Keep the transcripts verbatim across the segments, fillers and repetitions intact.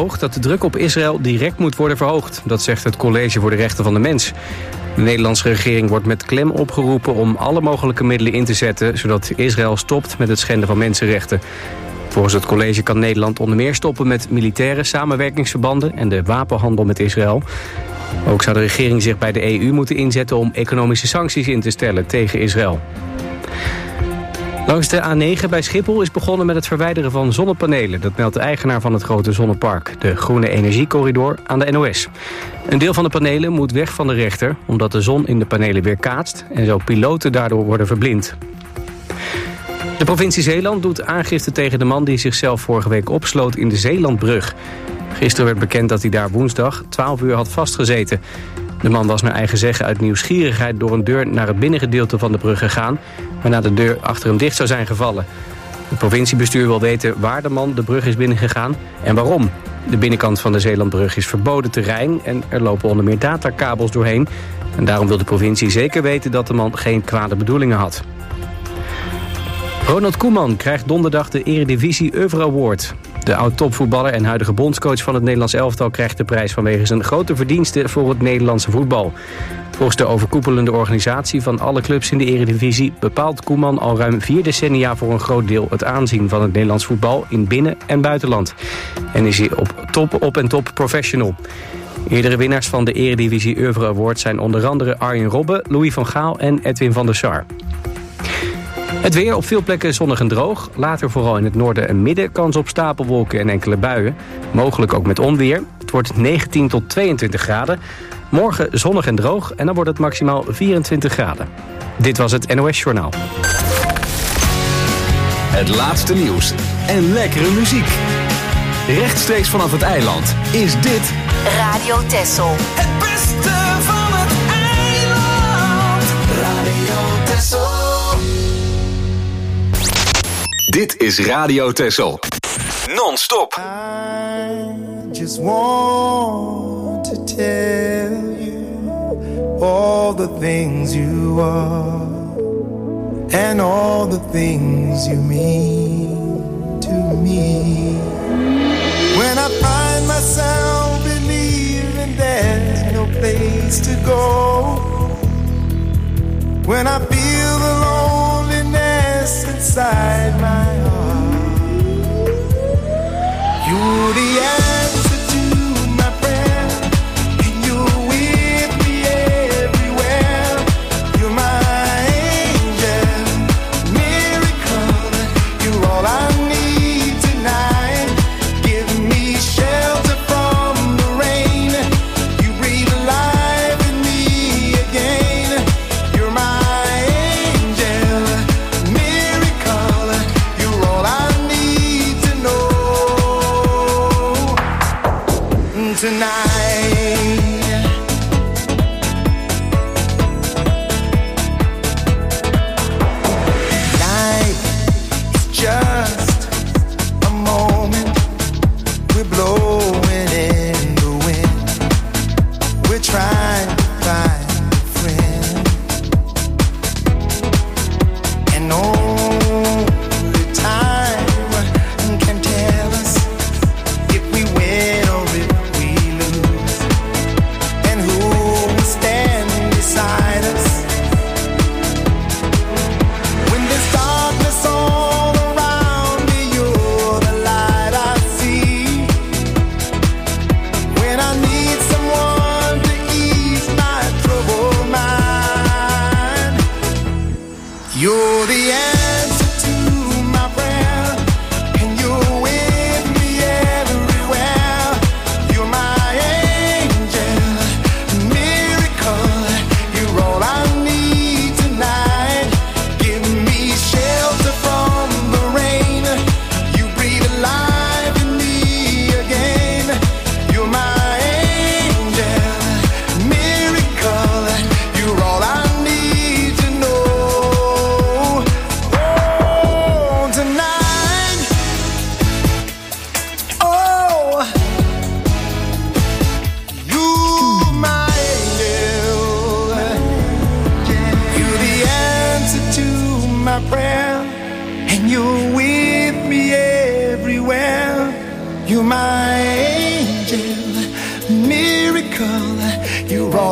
betoog dat de druk op Israël direct moet worden verhoogd. Dat zegt het College voor de Rechten van de Mens. De Nederlandse regering wordt met klem opgeroepen om alle mogelijke middelen in te zetten, zodat Israël stopt met het schenden van mensenrechten. Volgens het college kan Nederland onder meer stoppen met militaire samenwerkingsverbanden en de wapenhandel met Israël. Ook zou de regering zich bij de E U moeten inzetten om economische sancties in te stellen tegen Israël. Langs de A negen bij Schiphol is begonnen met het verwijderen van zonnepanelen. Dat meldt de eigenaar van het grote zonnepark, de Groene Energiecorridor, aan de N O S. Een deel van de panelen moet weg van de rechter, omdat de zon in de panelen weer kaatst en zo piloten daardoor worden verblind. De provincie Zeeland doet aangifte tegen de man die zichzelf vorige week opsloot in de Zeelandbrug. Gisteren werd bekend dat hij daar woensdag twaalf uur had vastgezeten. De man was naar eigen zeggen uit nieuwsgierigheid door een deur naar het binnengedeelte van de brug gegaan, waarna de deur achter hem dicht zou zijn gevallen. Het provinciebestuur wil weten waar de man de brug is binnengegaan en waarom. De binnenkant van de Zeelandbrug is verboden terrein en er lopen onder meer datakabels doorheen. En daarom wil de provincie zeker weten dat de man geen kwade bedoelingen had. Ronald Koeman krijgt donderdag de Eredivisie Oeuvre Award. De oud-topvoetballer en huidige bondscoach van het Nederlands elftal krijgt de prijs vanwege zijn grote verdiensten voor het Nederlandse voetbal. Volgens de overkoepelende organisatie van alle clubs in de Eredivisie bepaalt Koeman al ruim vier decennia voor een groot deel het aanzien van het Nederlands voetbal in binnen- en buitenland. En is hij op top, op en top professional. Eerdere winnaars van de Eredivisie Oeuvre Award zijn onder andere Arjen Robben, Louis van Gaal en Edwin van der Sar. Het weer op veel plekken zonnig en droog. Later vooral in het noorden en midden kans op stapelwolken en enkele buien. Mogelijk ook met onweer. Het wordt negentien tot tweeëntwintig graden. Morgen zonnig en droog en dan wordt het maximaal vierentwintig graden. Dit was het N O S Journaal. Het laatste nieuws en lekkere muziek. Rechtstreeks vanaf het eiland is dit Radio Texel. Het beste van het eiland. Radio Texel. Dit is Radio Texel. Non-stop. I just want to tell you all the things you are and all the things you mean to me. When I find myself believing there's no place to go, when I feel the loneliness inside my heart, you're the answer to my prayer, and you're with me everywhere. You're my angel, miracle, you're all I need tonight. Give me shelter from the rain, you breathe life in me again. You're my angel, miracle, you're all I need to know tonight. Life is just a moment. We're blowing in the wind. We're trying to find a friend. And only time can tell us if we win or if we lose, and who will stand beside us when there's darkness all around me. You're the light I see.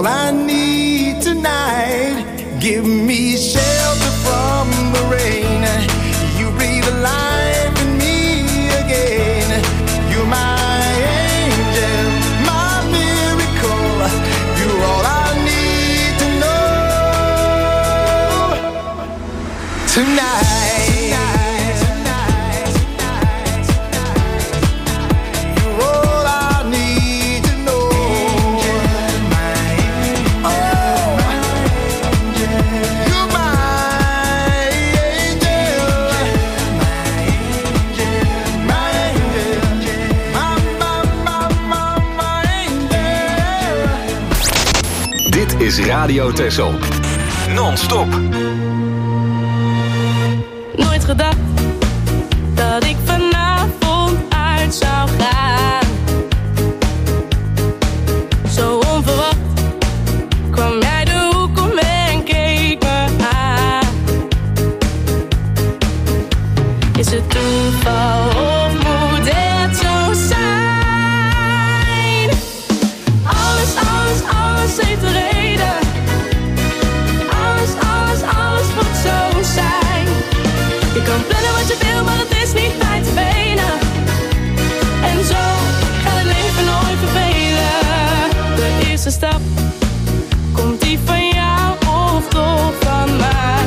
all I need tonight. Give me shelter from the rain. You breathe life in me again. You're my angel, my miracle. You're all I need to know tonight. Is Radio Texel. Non-stop. Nooit gedacht dat ik vanavond uit zou gaan. Zo onverwacht kwam jij de hoek om en keek me aan. Is het toeval of moet het zo zijn? Alles, alles, alles heeft een reden. Je kan plannen wat je wil, maar het is niet fijn te benen. En zo gaat het leven nooit vervelen. De eerste stap, komt die van jou of toch van mij?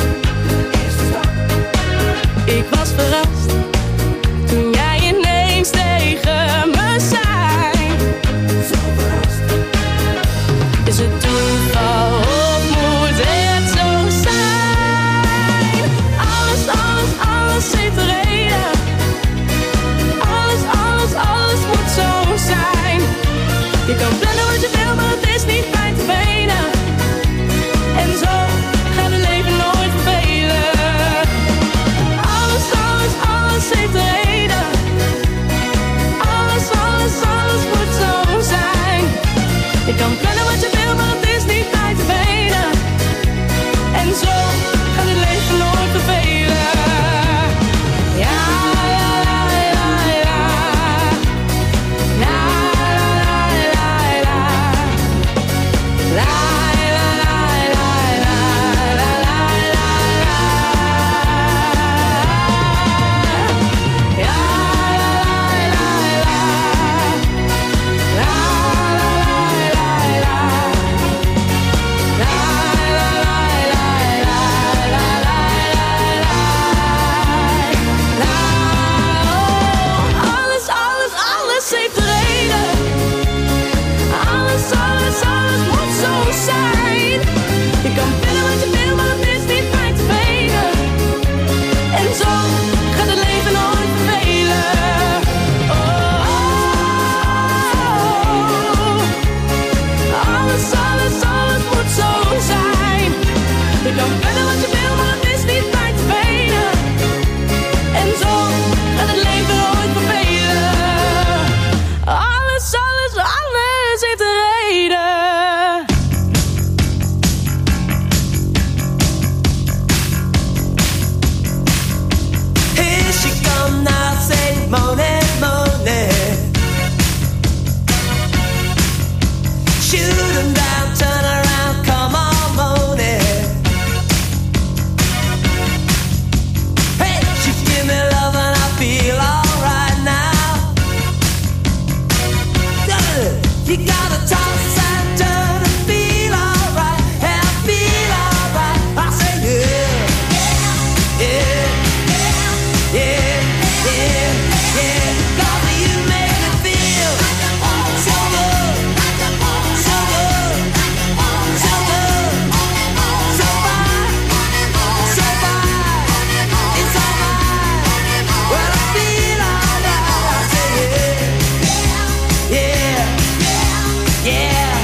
Ik was verrast toen jij ineens tegen me zei. Zo verrast. Is het toeval of moet het zo zijn? Alles, alles, alles heeft een reden. Alles, alles, alles moet zo zijn. Je kan plannen wat je wil, maar het is niet fijn te benen. En zo gaat het leven nooit vervelen. Alles, alles, alles heeft een reden. Alles, alles, alles moet zo zijn. Je kan plannen wat je wil, maar het is niet fijn te benen. En zo gaat het leven nooit vervelen. Ja, la, la, la, la. La, la, la, la, la. La, la, la, la, la. La, la, la, la. Ja, la, la, la, la. La, la, la, la, la. La, la, la, la, la, la, la, la. Alles, alles, alles heeft een reden. Alles, alles, alles moet zo zijn. Je kan willen wat je wil, maar het is niet fijn te benen. En zo gaat het leven nooit vervelen. Oh, alles, alles, alles moet zo zijn. Je kan willen wat je wil, maar het is niet fijn te benen. En zo gaat het leven nooit vervelen. Alles, alles, alles heeft een reden. Here she come now, say moaning, moaning. Shoot 'em down, turn around, come on, moaning. Hey, she give me love and I feel alright now. You gotta toss and turn and feel alright, and I feel alright. I say yeah, yeah, yeah, yeah, yeah. 'Cause you make me feel so good, so good, so good, so fine, so fine. It's alright when I feel alright. I say yeah, yeah, yeah.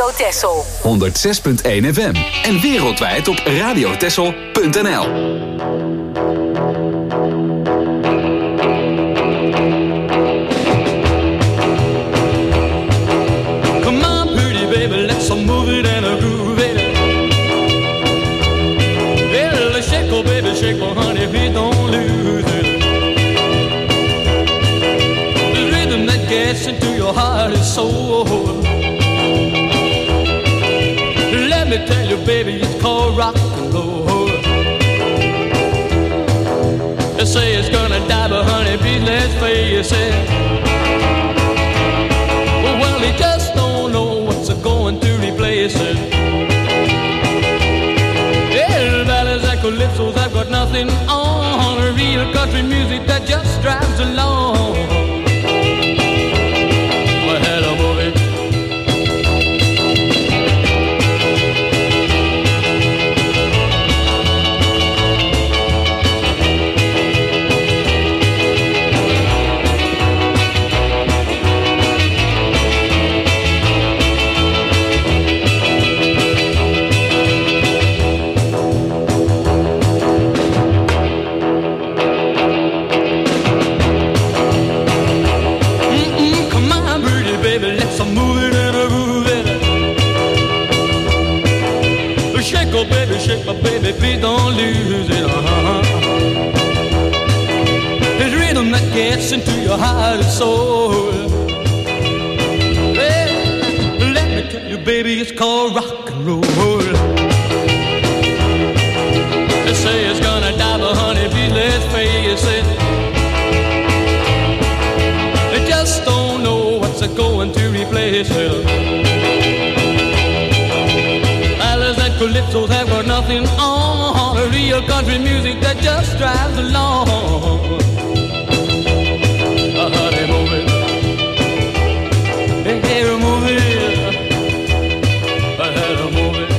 Radio Texel. honderdzes punt één F M. En wereldwijd op radiotexel punt n l. Come on, pretty baby, let's move it and groove it. Well, shake, oh baby, shake, oh honey, please don't lose it. The rhythm that gets into your heart and soul. Let me tell you, baby, it's called rock and roll. They say it's gonna die, but honey, please let's face it. Well, they just don't know what's going to replace it. Yeah, ballads and calypsos, I've got nothing on. Real country music that just drives along. Well, hello, movie. Baby, shake my baby, please don't lose it. Uh-huh. It's rhythm that gets into your heart and soul. Well, let me tell you, baby, it's called rock and roll. They say it's gonna die, but honey, please let's face it. They just don't know what's going to replace it. Calypsos have got nothing on. A real country music that just drives along. Uh, honey, move it. Hey, hey, move it. Uh, hey, move it.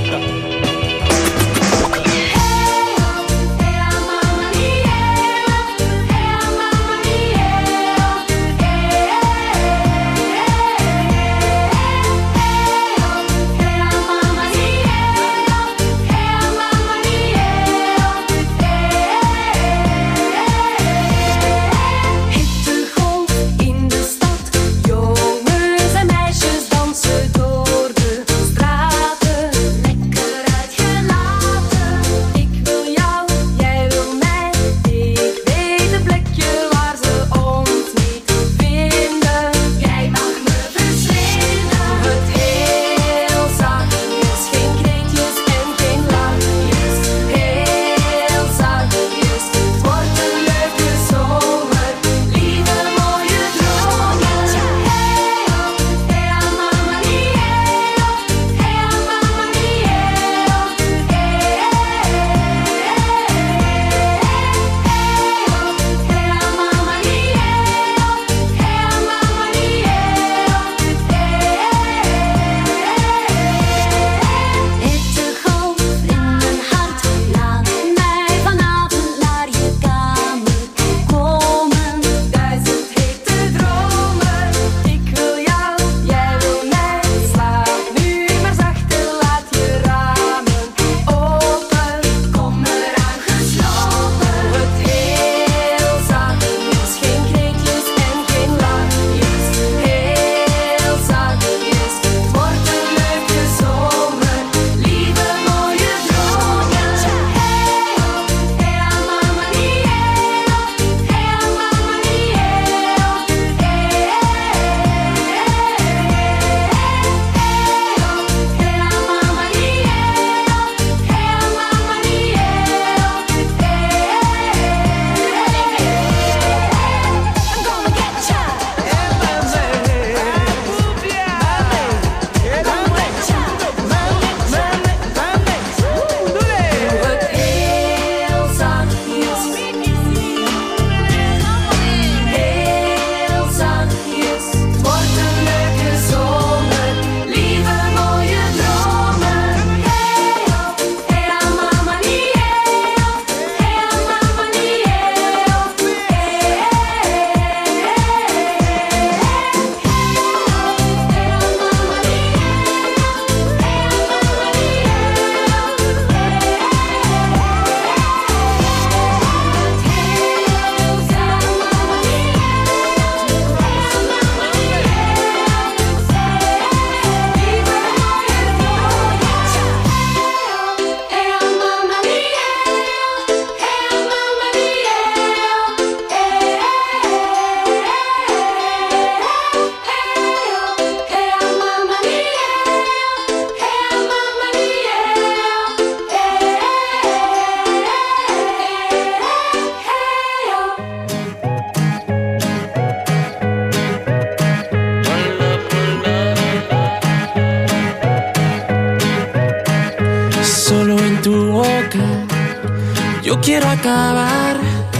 en tu boca. Yo quiero acabar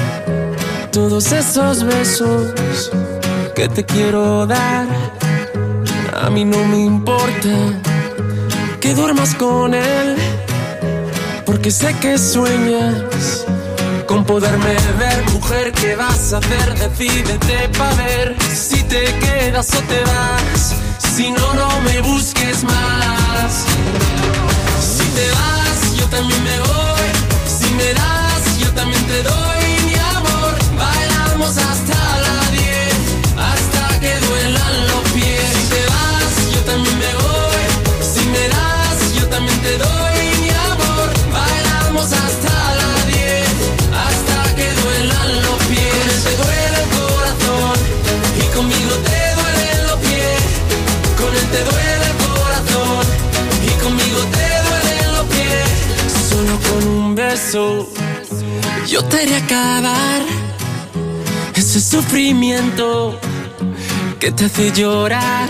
todos esos besos que te quiero dar. A mí no me importa que duermas con él, porque sé que sueñas con poderme ver. Mujer, ¿qué vas a hacer? Decídete pa' ver si te quedas o te vas. Si no, no me busques más. Si te vas, yo también me voy. Si me das, yo también te doy mi amor. Bailamos hasta la diez, hasta que duelan los pies. Si te vas, yo también me voy. Si me das, yo también te doy mi amor. Bailamos hasta la diez, hasta que duelan los pies. Te duele el corazón y conmigo te duelen los pies. Con él te duele el corazón y conmigo te duelen los pies. Solo con un beso yo te haré acabar ese sufrimiento que te hace llorar.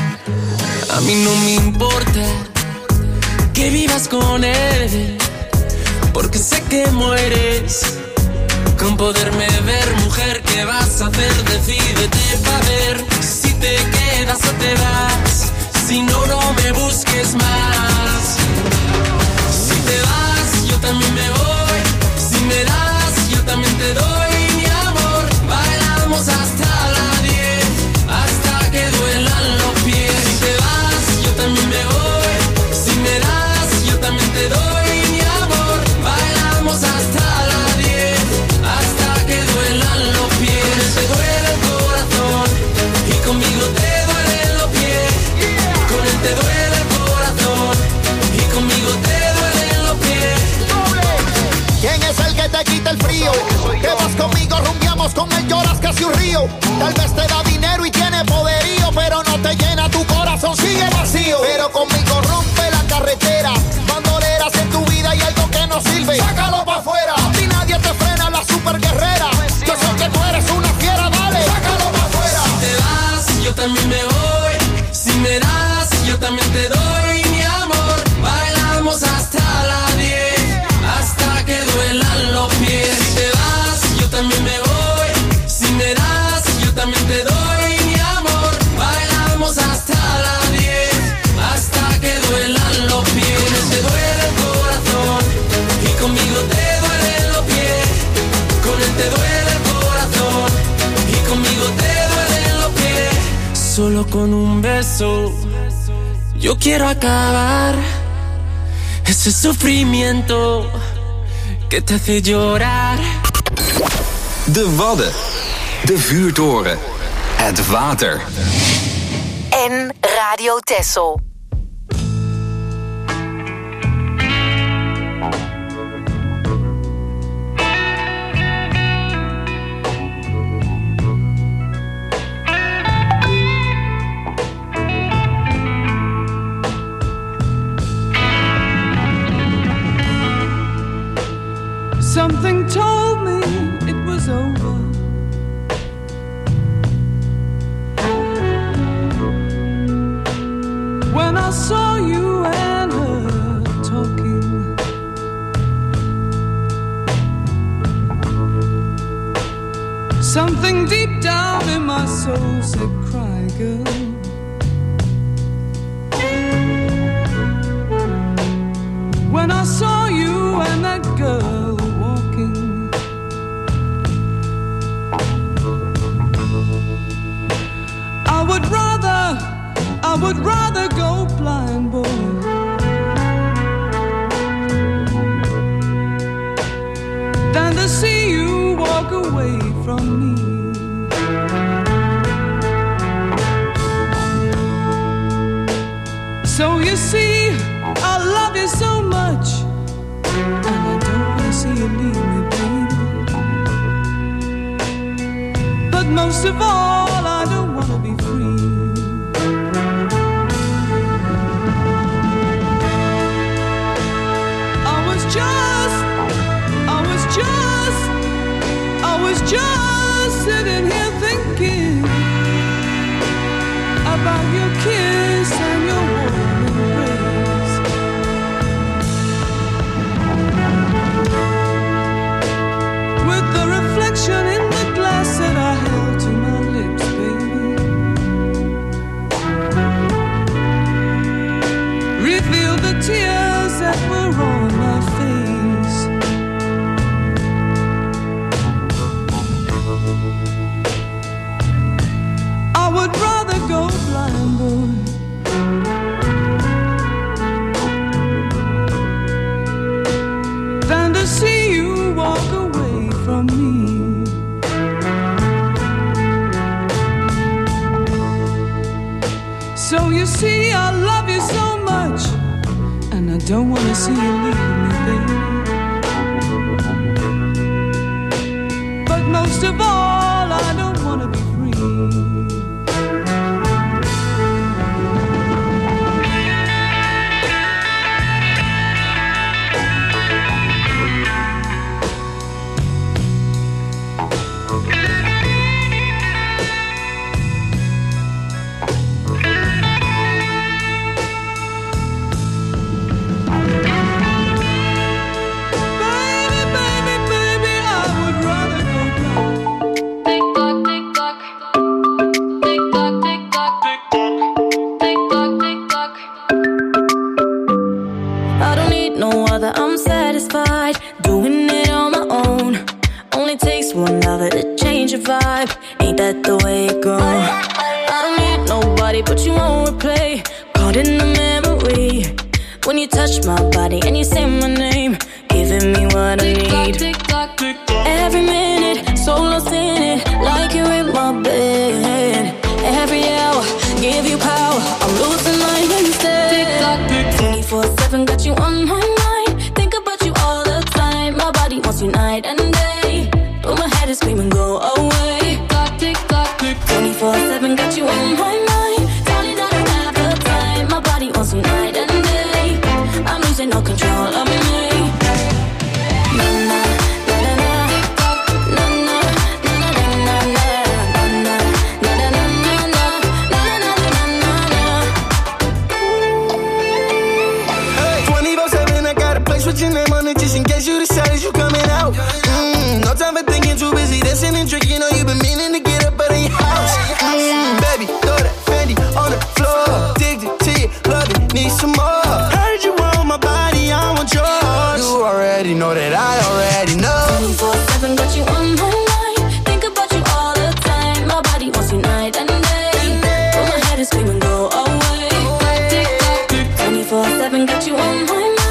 A mí no me importa que vivas con él, porque sé que mueres con poderme ver. Mujer, ¿qué vas a hacer? Decídete pa' ver si te quedas o te vas. Si no, no me busques más. Si te vas, yo también me voy. Si me das, yo también te doy mi amor. Bailamos hasta la diez, hasta que duelan los pies. Si te vas, yo también me voy. Si me das, yo también te doy mi amor. Bailamos hasta la diez, hasta que duelan los pies. Te duele el corazón y conmigo te duelen los pies. Con él te duele el corazón y conmigo te duelen los pies. ¿Quién es el que te quita el frío? Que vas conmigo, rumbiamos, con él lloras casi un río. Tal vez te da dinero y tiene poderío, pero no te llena, tu corazón sigue vacío. Pero conmigo rompe la carretera, bandoleras en tu vida y algo que no sirve, sácalo pa' afuera. Si nadie te frena, la super guerrera. Yo sé que tú eres una fiera, dale, sácalo pa' afuera. Si te vas, yo también me voy. Si me das, yo también te doy mi amor. Bailamos hasta la diez, hasta que duelan los pies. Si te vas, yo también me voy. Si me das, yo también te doy mi amor. Bailamos hasta la diez, hasta que duelan los pies. Te duele el corazón y conmigo te duelen los pies. Con él te duele el corazón y conmigo te duelen los pies. Solo con un beso yo quiero acabar ese sufrimiento que te hace llorar. De Wadden. De vuurtoren. Het water. En Radio Texel. Something told me it was over. When I saw you and her talking, something deep down in my soul said, cry, girl. When I saw you and that girl walking, I would rather, I would rather go blind, boy, than to see you walk away from me. So you see, I love you so much, and I don't want to see you leave me, baby. But most of all, I don't want to be free. I was just, I was just, I was just sitting here thinking about your kiss and your warm embrace. you see, I love you so much, and I don't wanna see you leave me, baby. But most of all, I don't wanna be free. I'm satisfied doing it on my own. Only takes one lover to change your vibe. Ain't that the way it goes? I don't need nobody but you won't replay. Caught in the memory when you touch my body and you say my name, giving me what I need. Every minute, so lost in it, like you're in my bed. Every hour, give you power, I'm losing mine instead. twenty-four seven, got you on my mind. My body wants you night and day, but my head is screaming go away. twenty-four seven, got you on my mind. Darling, I don't have the time. My body wants you night and day. I'm losing all control of me. Na na na na na na na na na na na. twenty-four seven, I got a place with your name on it just in case you decide you coming out. Mm, no time for thinking, too busy dancing and drinking. Know you've been meaning to get up out of your house. Mm, baby, throw that Fendi on the floor. Addicted to you, love it, need some more. Heard you want my body, I want yours. You already know that I already know. twenty-four seven, got you on my mind. Think about you all the time. My body wants you night and day, but my head is screaming go away. twenty-four seven, got you on my mind.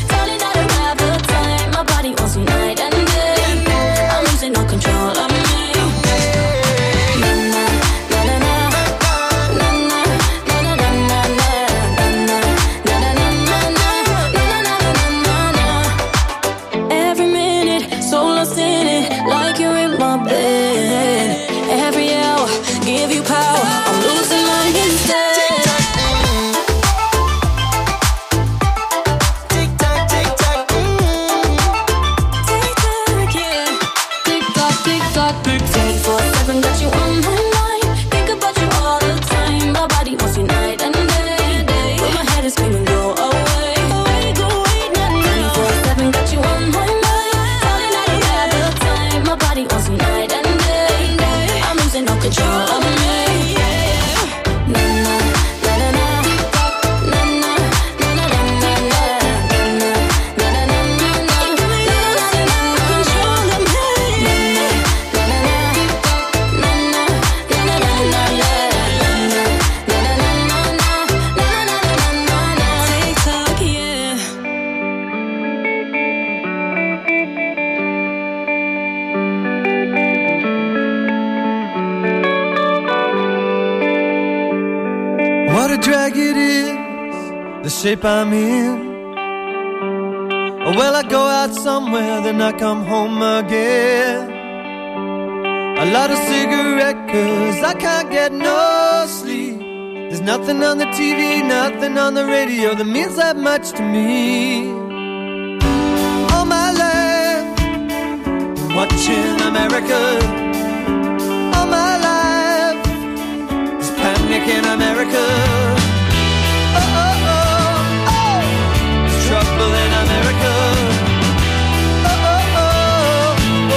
No control of me. Na na na na na na na na na na na na na na. Every minute, so lost in it, like you're in my bed. Every hour, give you power, I'm losing mine instead. Shape I'm in. Well, I go out somewhere, then I come home again. A lot of cigarette, cause I can't get no sleep. There's nothing on the T V, nothing on the radio that means that much to me. All my life, watching America. All my life, there's panic in America. Oh, oh, oh. Trouble in America. Oh, oh, oh,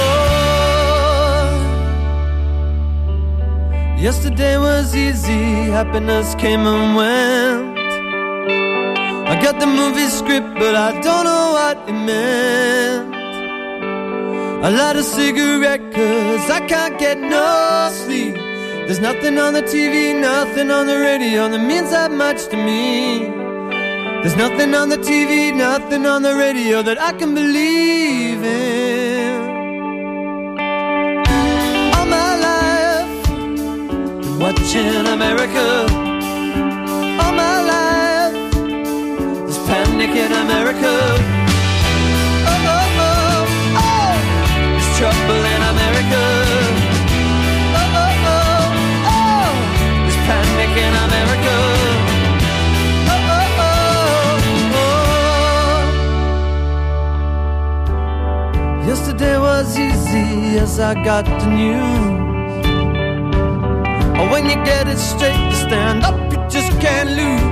oh. Yesterday was easy, happiness came and went. I got the movie script, but I don't know what it meant. A lot of cigarette, cause I can't get no sleep. There's nothing on the T V, nothing on the radio that means that much to me. There's nothing on the T V, nothing on the radio that I can believe in. All my life, watching America. All panic in America. Oh, oh, oh, oh. There's trouble in America. Oh, oh, oh, oh. There's panic in America. Oh, oh, oh, oh. Yesterday was easy as I got the news. Oh, when you get it straight, you stand up, you just can't lose.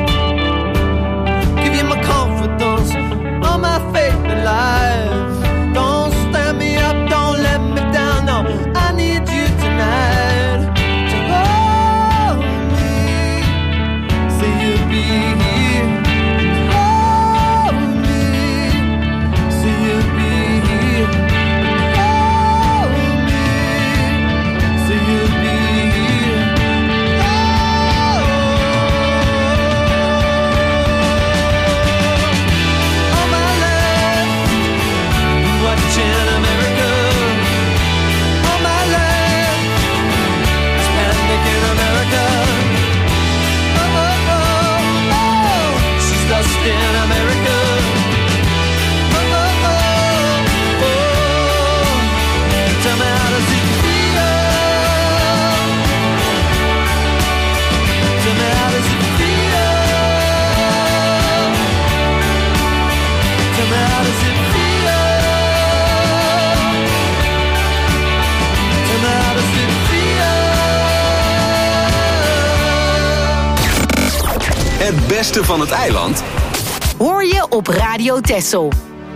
Give you my confidence, all my faith in life. Don't stand me up, don't let me down, no, I need you tonight. To hold me, say you'll be here. Hold me, say you'll be here. Hold me, say you'll be here. All my life, watching America. All my life, it's panic in America. Oh, oh, oh, oh, she's lost in America. Oh, oh, oh, oh, tell me how does it feel? Tell me how does it feel? Tell me how does it feel? Tell me how does it feel? Het beste van het eiland Hoor je op Radio Texel.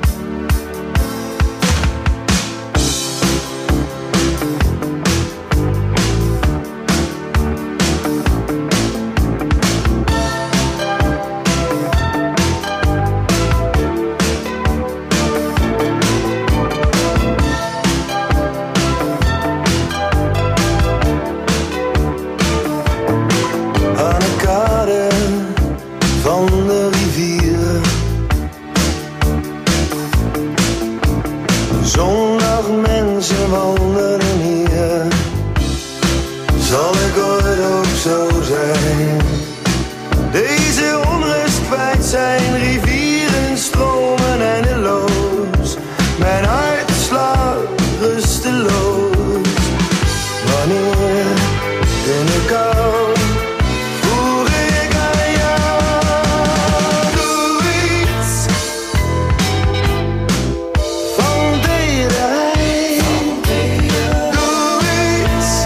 Aan de kade van de rivier. Zondag mensen wandelen hier. Zal ik ooit ook zo zijn? Deze onrust kwijt zijn, rivieren stromen eindeloos. Mijn hart slaat rusteloos. Wanneer in de kou voel ik aan jou. Doe iets van tederheid. Doe iets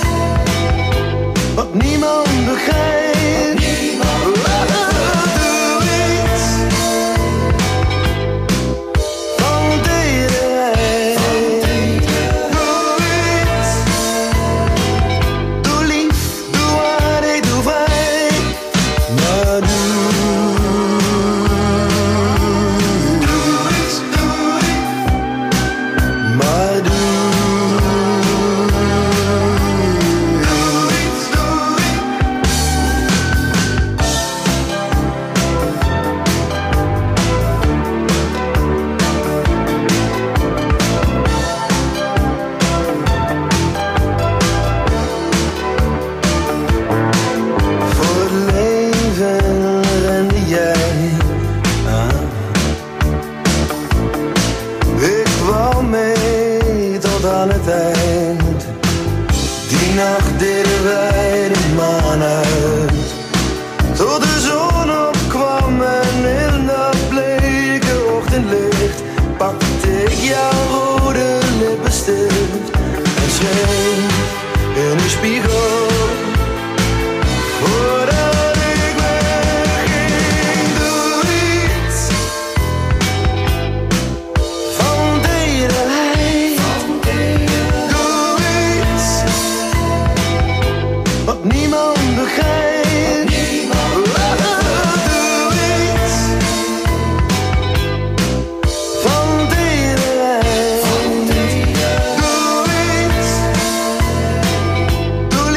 wat niemand begrijpt. Doe iets van tederheid. Doe iets. Doe lief, doe aardig, doe fijn. Maar doe iets. Maar doe voor het leven rende jij aan. Ik kwam mee tot aan het eind. Die nacht deden wij de maan uit. Tot de zon opkwam en in dat bleke ochtendlicht pakte ik jouw rode lippenstift en schreef in de spiegel. Voordat ik wegging, doe iets van tederheid. Doe iets wat niemand begrijpt. Doe iets van tederheid. Doe iets. Doe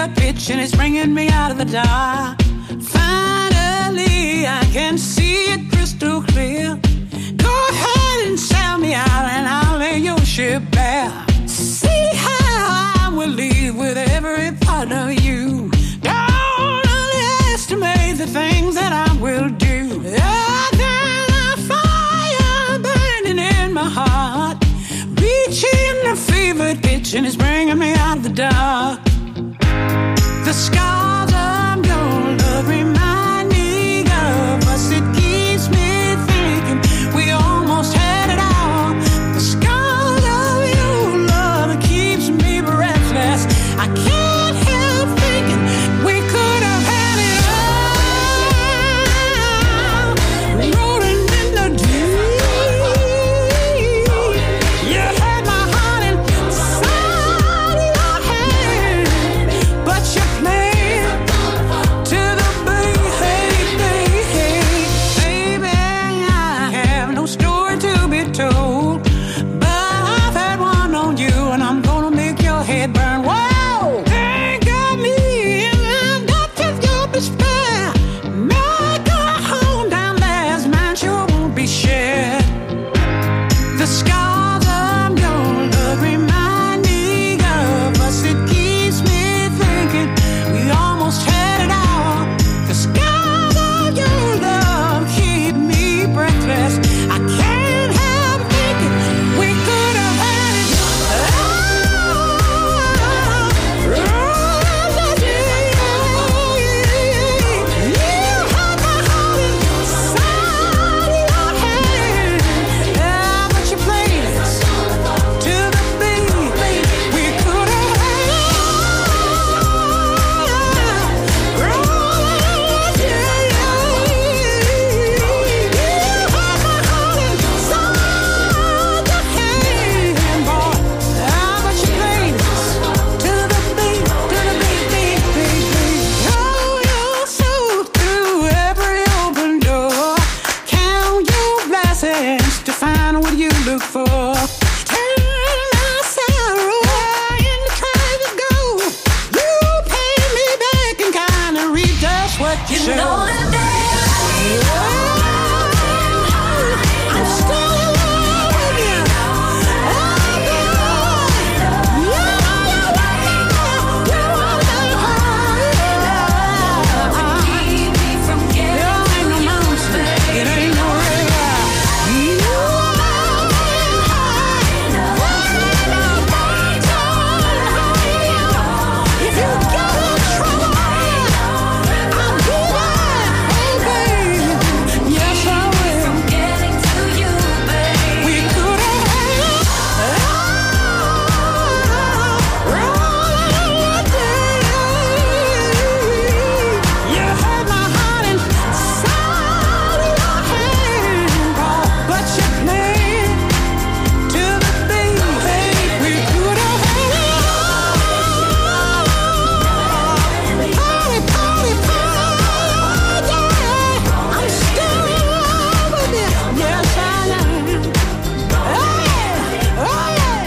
fever pitch and it's bringing me out of the dark. Finally, I can see it crystal clear. Go ahead and sell me out and I'll lay your ship bare. See how I will leave with every part of you. Don't underestimate the things that I will do. I got a fire burning in my heart, reaching the fever pitch and it's bringing me out of the dark. The scars of your love remind me of us. It keeps me thinking we almost had it all. The scars of your love keeps me breathless. I can't help thinking we could have had it all. Rolling in the deep. You had my heart inside your hand, but you played to the beat. Baby, I have no story to be told, but I've had one on you and I'm gonna make your head burn. Whoa! Think of me and I've got to go be spare. Make a home down there's mine sure won't be shared. The scars of your love remind me of us. It keeps me thinking we almost had it all. The scars of your love keep me breathless. I can't help thinking we could have had it all. You had my heart inside your hand, yeah, but you played it to the beat. We could have had it all. To find what you look for. Turn my sorrow into tragic gold. You pay me back and kind of reap just what you You sow. know that I'm still in love with you. Oh, yeah, keep me from getting ain't no monster. It ain't no river. If you get in trouble, I'll be there. Oh, baby, yes I will. getting to you, babe. We could have had it all. You had my heart inside your hand, but you played to the beat. We could have had it all. Party, party, party, yeah. I'm still in love with you. Yes, I am. Oh, yeah. Oh, yeah.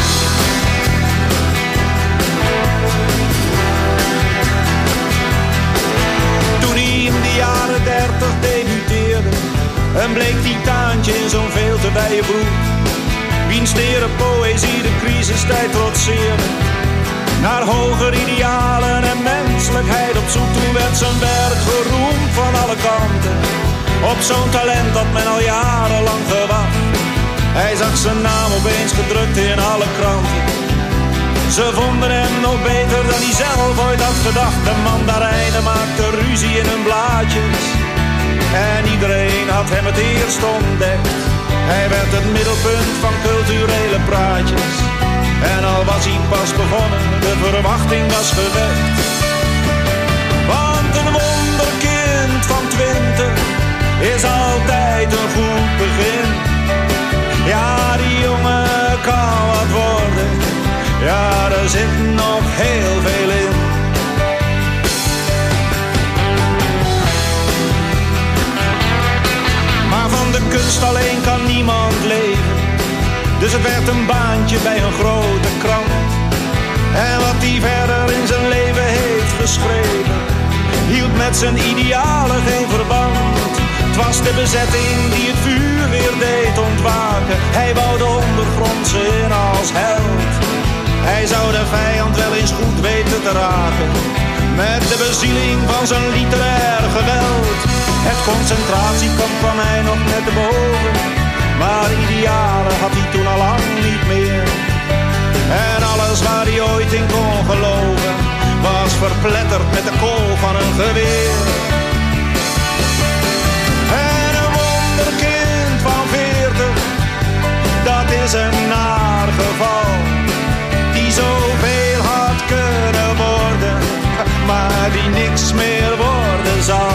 Toen hij in de jaren dertig debuteerde, en bleek titaantje in zo'n veel te wijde broek. Wiens tere poëzie de crisistijd trotseerde, naar hoger idealen en menselijkheid op zoek. Toen werd zijn werk geroemd van alle kanten, op zo'n talent dat men al jarenlang gewacht. Hij zag zijn naam opeens gedrukt in alle kranten. Ze vonden hem nog beter dan hij zelf ooit had gedacht. De mandarijnen maakten ruzie in hun blaadjes en iedereen had hem het eerst ontdekt. Hij werd het middelpunt van culturele praatjes, en al was hij pas begonnen, de verwachting was gewekt. Want een wonderkind van twintig is altijd een goed begin. Ja, die jongen kan wat worden, ja, er zit nog heel veel in. Maar van de kunst alleen kan niemand leven, dus het werd een baantje bij een grote krant. En wat hij verder in zijn leven heeft beschreven, hield met zijn idealen geen verband. Het was de bezetting die het vuur weer deed ontwaken. Hij wou de ondergrondse in als held. Hij zou de vijand wel eens goed weten te raken, met de bezieling van zijn literair geweld. Het concentratiekamp kwam hij nog net te boven, maar idealen had hij toen al lang niet meer. En alles waar hij ooit in kon geloven, was verpletterd met de kool van een geweer. En een wonderkind van veertig, dat is een naar geval, die zoveel had kunnen worden, maar die niks meer worden zal.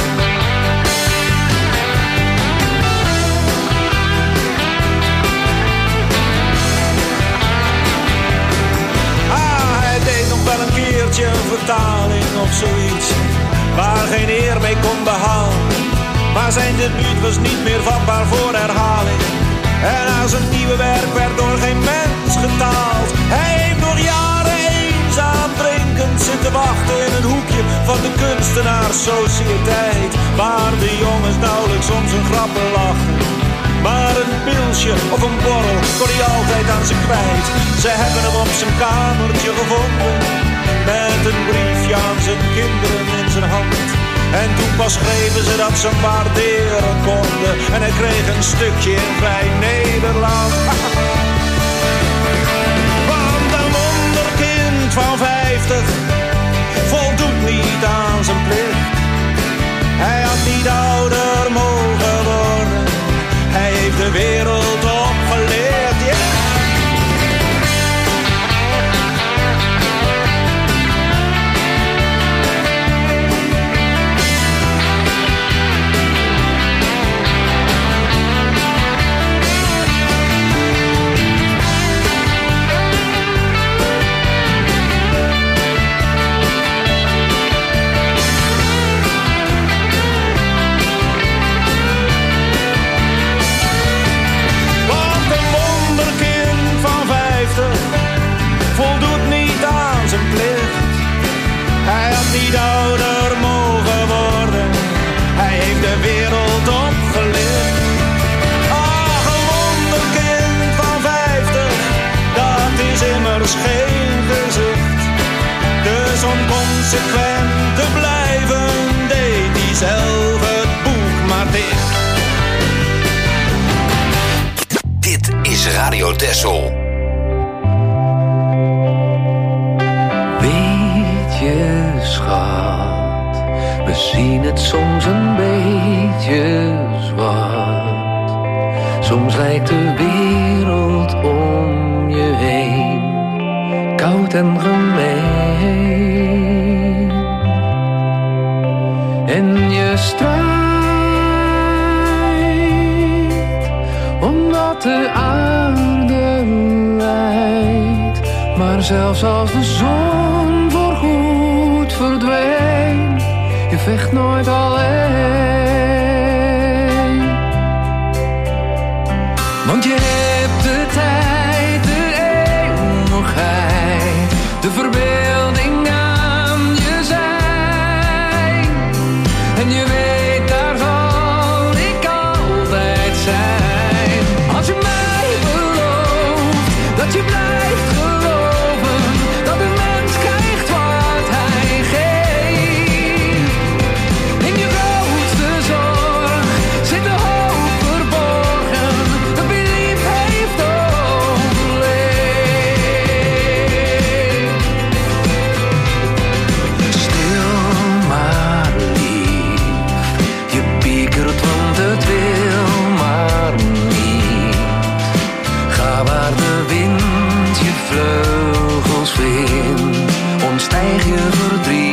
Ah, hij deed nog wel een keertje een vertaling of zoiets, waar geen eer mee kon behalen. Maar zijn debuut was niet meer vatbaar voor herhaling. En aan zijn nieuwe werk werd door geen mens getaald. Hij heeft nog jaren eenzaam drinkend zitten wachten in een hoekje van de kunstenaarssociëteit, waar de jongens nauwelijks om zijn grappen lachten. Maar een pilsje of een borrel kon hij altijd aan ze kwijt. Ze hebben hem op zijn kamertje gevonden, met een briefje aan zijn kinderen in zijn hand. En toen pas schreven ze dat ze hem waarderen konden, en hij kreeg een stukje in Vrij Nederland. Want een wonderkind van vijftig voldoet niet aan zijn plicht. Hij had niet ouder mogen worden, hij heeft de wereld opgeleerd, ja. Yeah. Voldoet niet aan zijn plicht. Hij had niet ouder mogen worden, hij heeft de wereld opgelicht. Ach, een wonderkind van vijftig, dat is immers geen gezicht. Dus om consequent te blijven, deed hij zelf het boek maar dicht. Dit is Radio Texel. Schat, we zien het soms een beetje zwart. Soms lijkt de wereld om je heen koud en gemeen. En je strijdt omdat de aarde lijdt. Maar zelfs als de zon verdween, je vecht nooit alleen. Want je hebt de tijd, de eeuwigheid, de verbeelding aan je zijn. En je weet, daar zal ik altijd zijn. Als je mij belooft dat je blijft geloven, dat een mens krijgt wat hij geeft. In je grootste zorg zit de hoop verborgen, dat wie lief heeft overleefd. Stil maar lief, je piekert want het wil maar niet. Ga waar de wind je vleugels vindt, ontstijg je verdriet.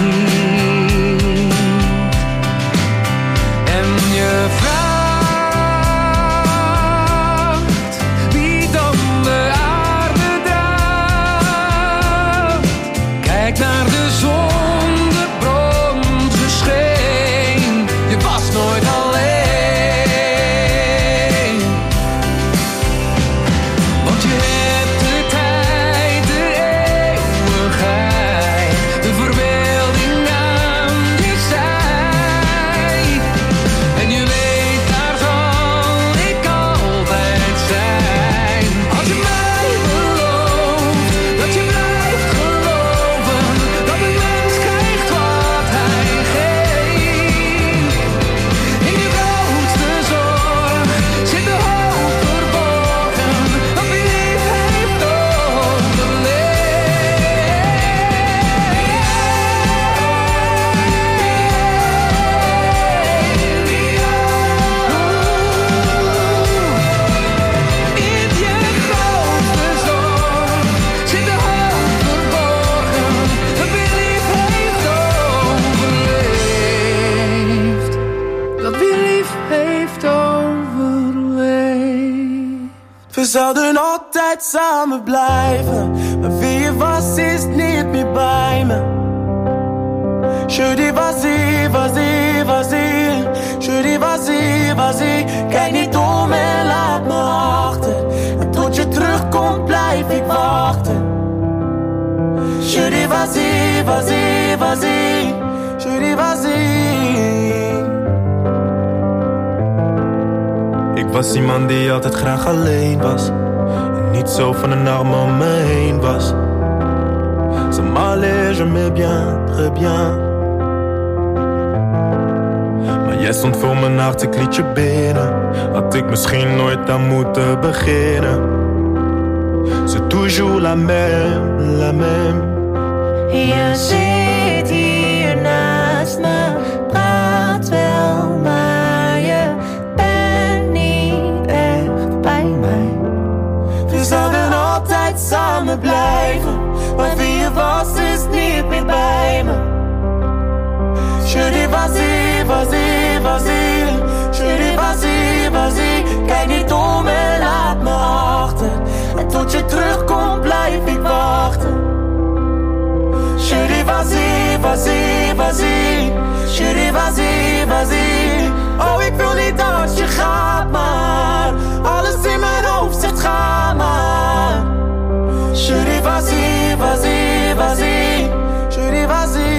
En je vraagt wie dan de aarde draagt. Kijk naar de zon, de bronzen scheen. Je was nooit alleen. Want je hebt de tijd, de eeuwigheid, de verbeelding We zouden altijd samen blijven, maar wie je was is niet meer bij me. Je dis vas-y, vas-y, vas-y. Je dis vas-y, vas-y. Kijk niet om en laat me achter. En tot je terugkomt blijf ik wachten. Je dis vas-y, vas-y, vas-y. Je dis vas-y. Ik was iemand die altijd graag alleen was. En niet zo van een arm om me heen was. Ça m'allait, j'aimais bien, très bien. Maar jij stond voor mijn hart, ik liet je binnen. Had ik misschien nooit aan moeten beginnen. C'est toujours la même, la même. Je zit hier naast me, praat wel, maar je bent niet echt bij mij. We zouden altijd samen blijven, maar wie je was is niet meer bij me. Je dis vas-y, vas-y, vas-y. Je dis vas-y, vas-y. Kijk niet om en laat me achter. En tot je terugkomt blijf ik wachten. Je dis vas-y, vas-y, vas-y. Je dis vas-y, vas-y. Oh, ik wil niet dat je gaat, maar alles in mijn hoofd zegt ga maar. Je dis vas-y, vas-y, vas-y. Je dis vas-y.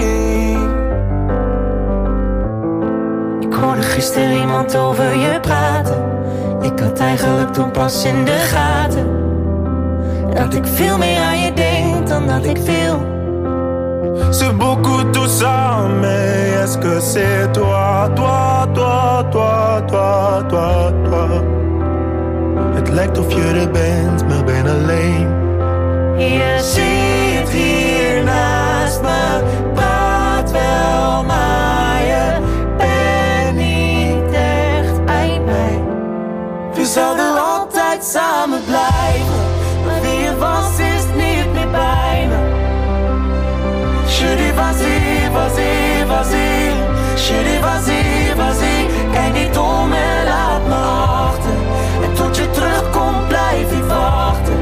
Ik hoorde gisteren iemand over je praten. Ik had eigenlijk toen pas in de gaten dat ik veel meer aan je denk dan dat ik wil. C'est beaucoup tout ça, mais est-ce que c'est toi, toi, toi, toi, toi, toi, toi? Het lijkt of je er bent, maar ben alleen. Je zit hier naast me, praat wel, maar je bent niet echt bij mij. We zouden altijd samen blijven, maar wie je was is niet meer bij me. Je dis vas-y, vas-y, vas-y. Je dis vas-y, vas-y. Kijk niet om en laat me achter. En tot je terugkomt blijf ik wachten.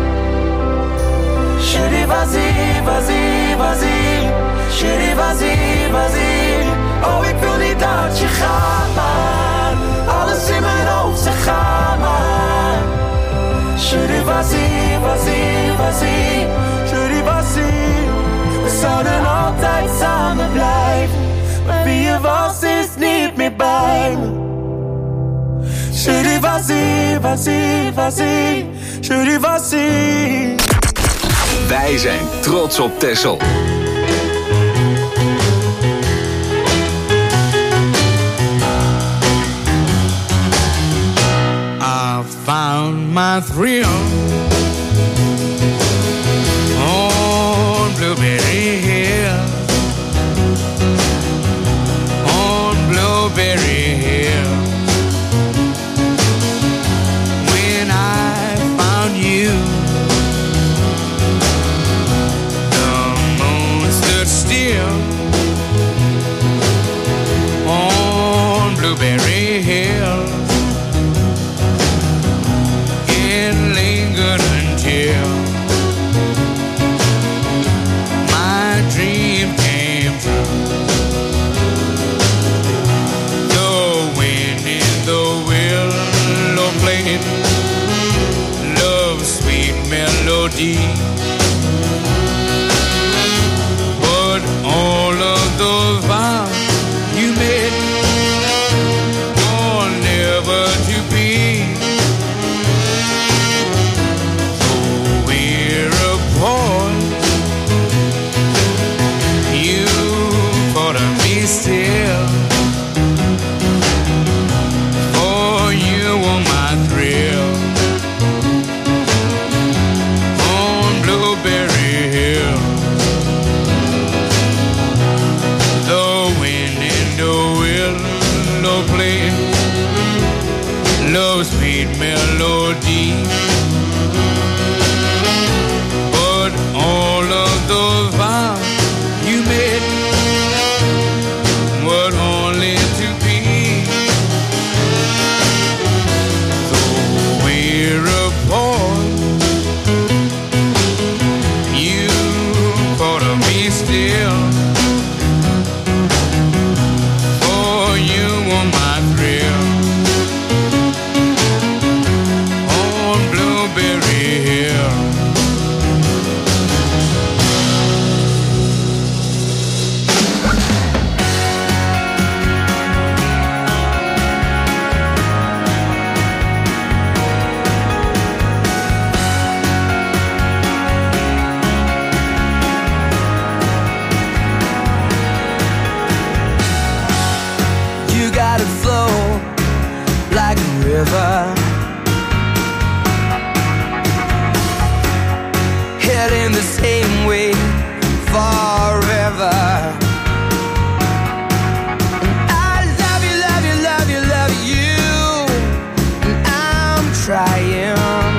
Je dis vas-y, vas-y, vas-y. Je dis vas-y, vas-y. Oh, ik wil niet dat je gaat, maar alles in mijn hoofd zegt ga maar. Je dis vas-y, vas-y, vas-y. Je dis vas-y. We zouden altijd samen blijven, maar wie je was is niet meer bij me. Je dis vas-y, vas-y, vas-y. Je dis vas-y. Wij zijn trots op Texel. I found my thrill on Blueberry Hill, on Blueberry Hill. When I found you, the moon stood still on Blueberry Hill. It lingered until my dream came true. The wind in the willow played love's sweet melody, but all of those vows you made are never to be. So we're apart. You thought of me still, for you were my thrill. On Newberry Hill. Heading the same way forever. And I love you, love you, love you, love you. And I'm trying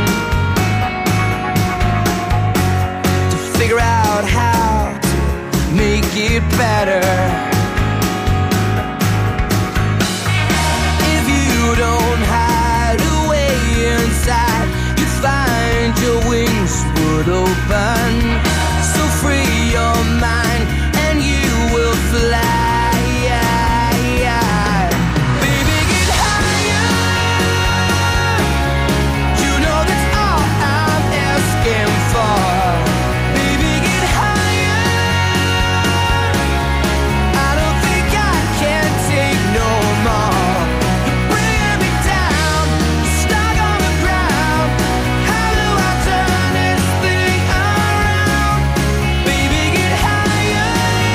to figure out how to make it better. If you don't hide away inside, you find your wings would open. So free your mind and you will fly. Baby, get higher. You know that's all I'm asking for. Baby, get higher. I don't think I can take no more. You're bringing me down, stuck on the ground. How do I turn this thing around? Baby, get higher.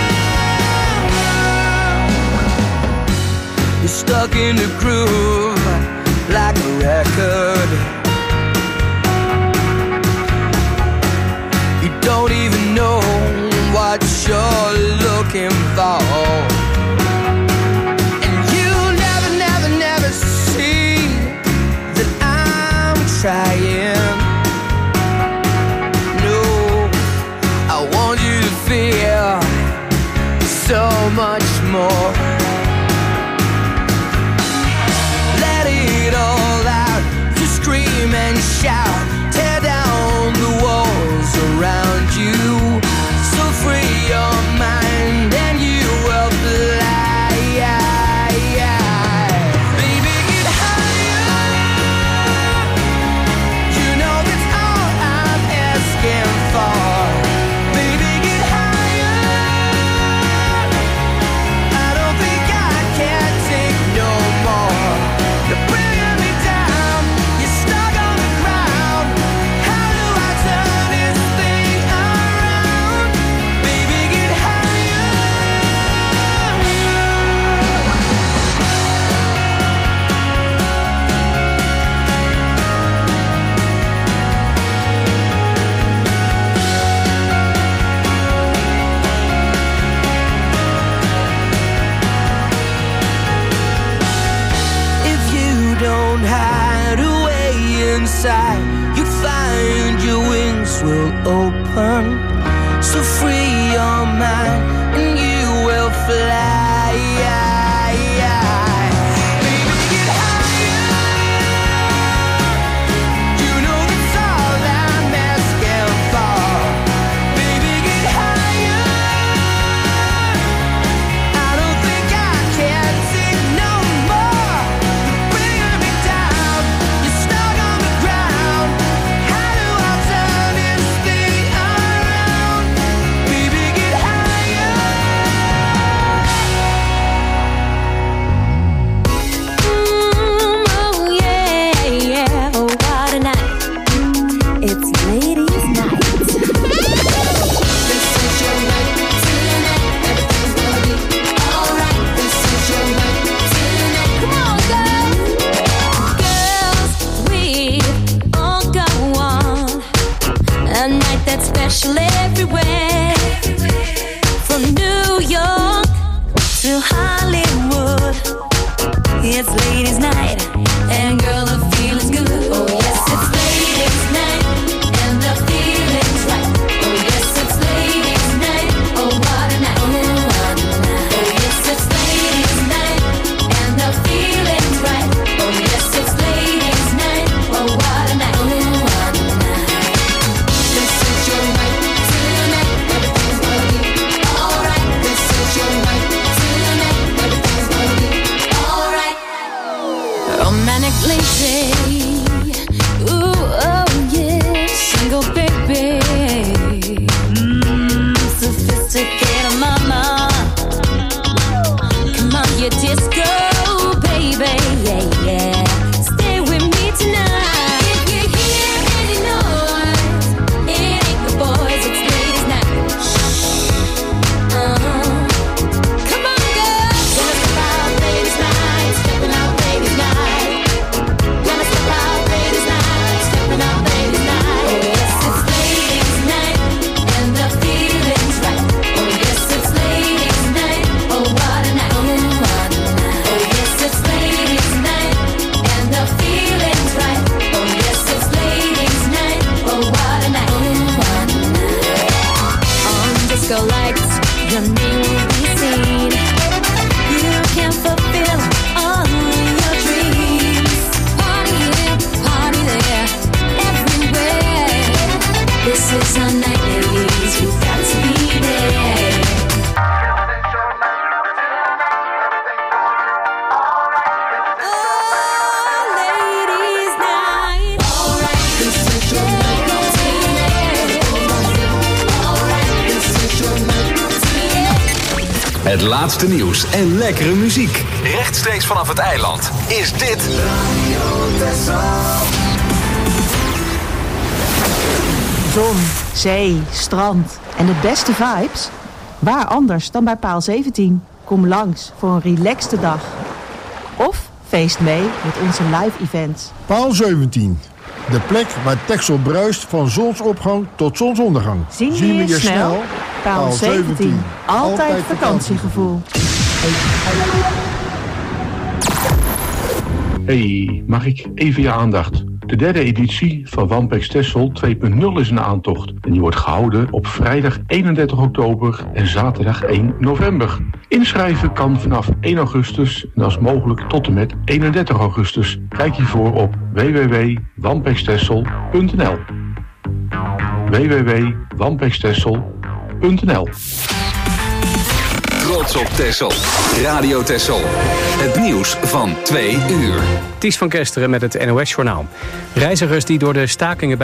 You're stuck in the groove like a record. You don't even know what you're looking for. And you never, never, never see that I'm trying. No, I want you to feel so much more. Let it all out, to scream and shout. Tear down the walls around you. So free your mind and you will fly. Baby, get higher. You know that's all I'm asking for. Baby, get higher. I don't think I can take no more. You're bringing me down, you're stuck on the ground. How do I turn this thing around? Baby, get higher. If you don't hide away inside, you find your wings will open. So free your mind and you will fly. Baby, get higher. You know that's all I'm asking for. Baby, get higher. I don't think I can take no more. You're bringing me down, you're stuck on the ground. How do I turn this thing around? Baby, get higher. Mm, oh yeah, yeah, oh what a night. It's ladies' night. This is your night tonight. Everything's gonna be alright. This is your night tonight. Come on, girls. Girls, we all go on a night that's special everywhere. From New York to Hollywood, it's ladies' night, and girl, the feeling's good. Oh yes, it's ladies' night, and the feeling's right. Oh yes, it's ladies' night. Oh what a night, oh what a night. Oh yes, it's ladies' night, and the feeling's right. Oh yes, it's ladies' night. Oh what a night, oh what a night. This is your night tonight. Het laatste nieuws en lekkere muziek. Rechtstreeks vanaf het eiland is dit Zon, zee, strand en de beste vibes? Waar anders dan bij Paal zeventien? Kom langs voor een relaxte dag. Of feest mee met onze live events. Paal zeventien. De plek waar Texel bruist van zonsopgang tot zonsondergang. Zien we je snel? Paal zeventien. Altijd vakantiegevoel. Hey, mag ik even je aandacht? De derde editie van Wampex Texel twee punt nul is een aantocht. En die wordt gehouden op vrijdag eenendertig oktober en zaterdag één november. Inschrijven kan vanaf één augustus en als mogelijk tot en met eenendertig augustus. Kijk hiervoor op w w w punt wampextexel punt n l w w w punt wampextexel punt n l. Trots op Texel. Radio Texel. Het nieuws van twee uur. Ties van Kesteren met het N O S-journaal. Reizigers die door de stakingen